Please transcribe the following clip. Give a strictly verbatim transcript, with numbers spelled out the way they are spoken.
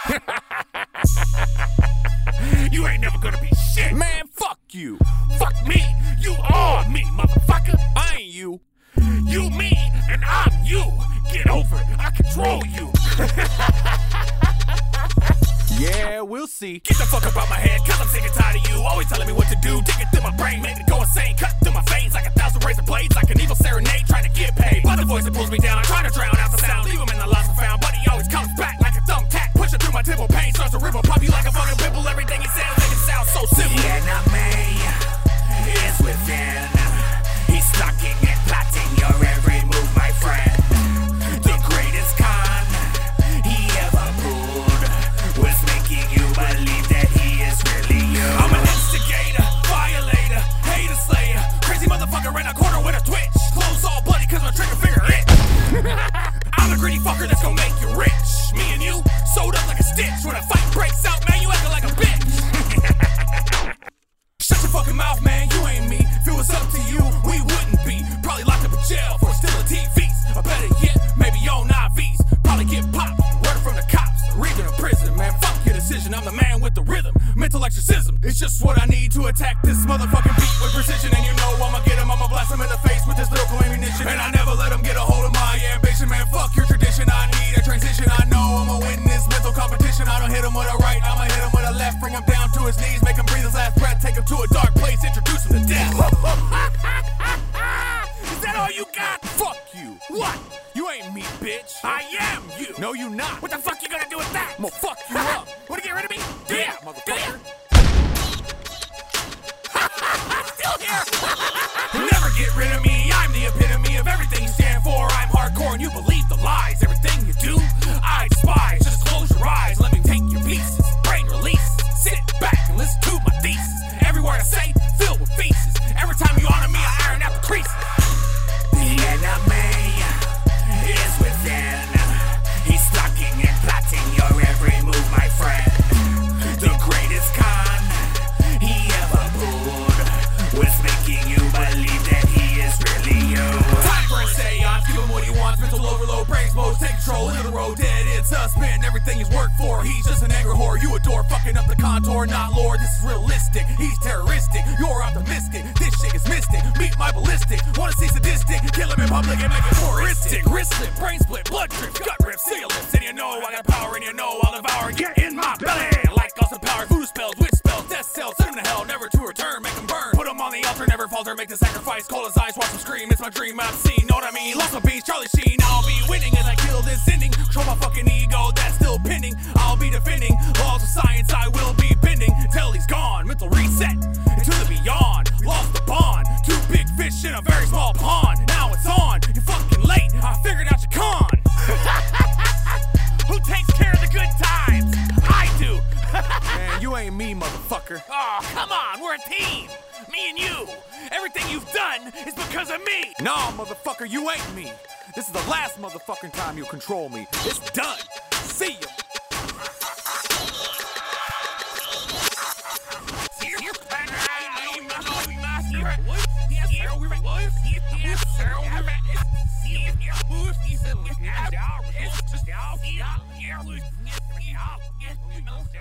You ain't never gonna be shit. Man, fuck you. Fuck me. You are me, motherfucker. I ain't you. You me, and I'm you. Get over it. I control you. Yeah, we'll see. Get the fuck up out my head, cause I'm sick and tired of you. Always telling me what to do. Dig it through my brain, make it go insane. Cut through my veins like a thousand razor blades. Like an evil serenade, trying to get paid. But the voice that pulls me down, I'm trying to drown out the sound. Leave him in the lost and found, but he always comes back like a thumbtack. Pushing through my temple, pain starts to ripple. Pop you like a fucking pimple. Everything he says make it sound so simple. The enemy is within. He's stalking and plotting your every move, my friend. The greatest con he ever pulled was making you believe that he is really you. I'm an instigator, violator, hater slayer, crazy motherfucker in a corner with a twitch. Clothes all bloody cause my trigger finger itch. I'm a greedy fucker that's gonna make you rich. Me and you, sewed up like a stitch. When a fight breaks out, man, you acting like a bitch. Shut your fucking mouth, man, you ain't me. If it was up to you, we wouldn't be. Probably locked up in jail for stealing T Vs. Or better yet, maybe on I Vs. Probably get popped, word from the cops. Region of prison, man, fuck your decision. I'm the man with the rhythm. Mental exorcism, it's just what I need to attack this motherfucking beat with precision. And you know I'ma get him, I'ma blast him in the face with this lyrical ammunition. And I never let him get a hold of my ambition, man, fuck your tradition. I need a transition, I know I'ma win this mental competition. I don't hit him with a right, I'ma hit him with a left. Bring him down to his knees, make him breathe his last breath. Take him to a dark place, introduce him to death. Is that all you got? Fuck you. What? You ain't me, bitch. I am you. No, you not. What the fuck you gonna do with that? I'm gonna fuck you up. Wanna get rid of me? Do Yeah, ya? motherfucker. Still here. Never get rid of me. I'm the epitome of everything you stand for. I'm hardcore and you believe the lies. Everything you do, I despise. Just close your eyes. Let me take your pieces. Brain release. Sit back and listen to my thesis. Every word I say, filled with feces. Every time you honor me, I iron out the creases. The enemy is within. He's stalking and plotting your every move, my friend. The greatest con he ever pulled was making you believe that he is really you. Time for a seance, give him what he wants. Mental overload, brain explodes, take control into the road. Dead, it's us, spin everything he's worked for. He's just an angry whore you adore, fucking up the contour, not lord. This is realistic, he's terroristic. You're optimistic, this shit is mystic. Meet my ballistic, wanna see sadistic. Kill him in public and make it touristic. Wrist slip, brain split, blood drip, gut rip, seal lips. And you know I got power, and you know I'll devour. Get in my belly, like awesome power. Voodoo spells, witch spells, death cells. Send him to hell, never to return. Make him burn. Put him on the altar, never falter. Make the sacrifice. Cold his eyes, watch him scream. It's my dream I've seen. Know what I mean? Lost my beast, Charlie Sheen. I'll be winning as I kill this ending. Control my fucking ego, that's still pending. I'll be defending laws of science. I will be bending till he's gone. Mental reset into the beyond. Lost the bond. Two big fish in a very small pond. Now it's on. You're fucking late. I figured out your con. Who takes care of the good times? I do. Man, you ain't me, motherfucker. Oh, come on, we're a team. Me and you. Everything you've done is because of me. Nah, motherfucker, you ain't me. This is the last motherfucking time you'll control me. It's done. See ya. Yeah,